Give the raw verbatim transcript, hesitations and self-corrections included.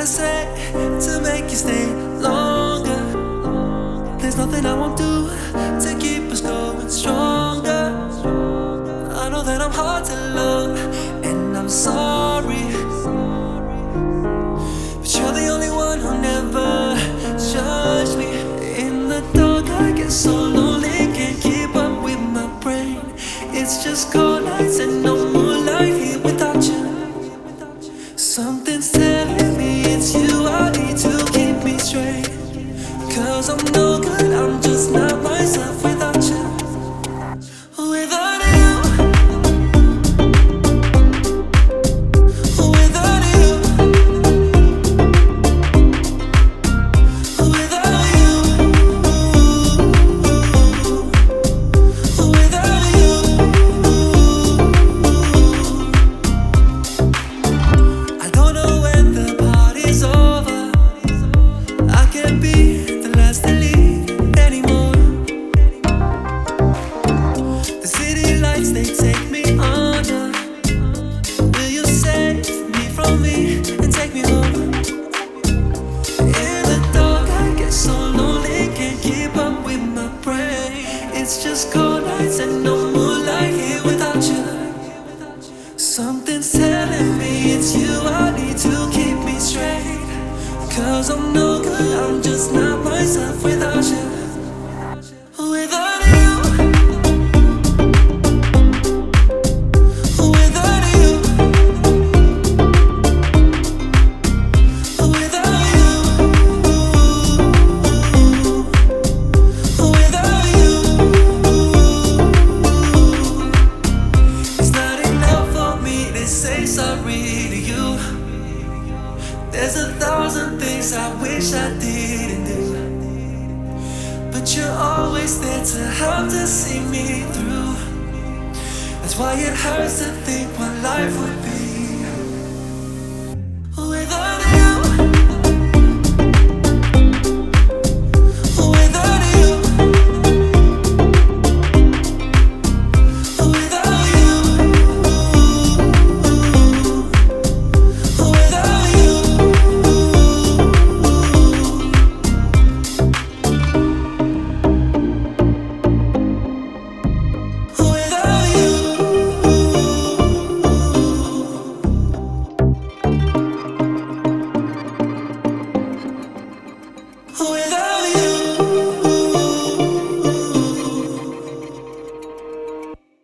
gotta say to make you stay longer? There's nothing I won't do to keep us going stronger. I know that I'm hard to love, and I'm sorry, but you're the only one who never judged me. In the dark I get so lonely, can't keep up with my brain. It's just cold nights and no moonlight here without you. Something's telling me it's you I need to keep me straight. Cause I'm no good, I'm just not myself without you. Without you, without you, without you, without you. I don't know when the party's over. I can't be the last to leave anymore. The city lights, they take me under. Will you save me from me and take me home? In the dark I get so lonely, can't keep up with my brain. It's just cold nights and no moonlight here without you. Something's telling me it's you I need to keep me straight. Cause I'm no good, I'm just not myself without you. Without you, without you, without you, without you. It's not enough for me to say sorry to you. There's a thousand things I wish I didn't do, but you're always there to help to see me through. That's why it hurts to think what life would be